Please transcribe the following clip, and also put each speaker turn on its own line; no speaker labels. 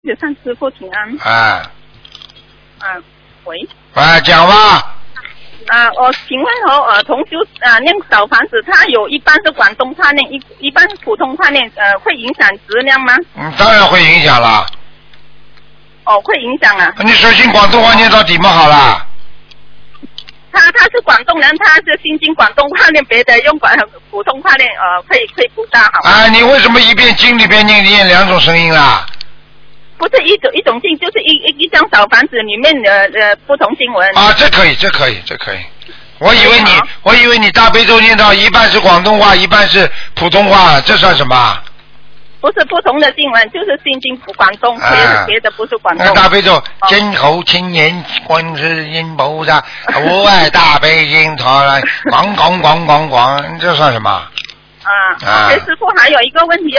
就向师父请安。喂。
讲吧。
我请问同修念小房子，他有一半是广东话念，一半普通话念，会影响质量吗？
当然会影响了。
会影响啊。
你首先广东话念到底嘛好了。
他是广东人，他是心经广东话念，别的用普通话念，会不大好。
你为什么一边经里边念两种声音啦？
不是一种经，就是一张小房子里面的不同经文。
这可以。我以为你大悲咒念到一半是广东话，一半是普通话，这算什么？
不是不同的经文，就是心经广东，别的不是广东。
大悲咒，真好青年观世音菩萨，我爱大悲经陀来，广，这算什么？
师父还有一个问题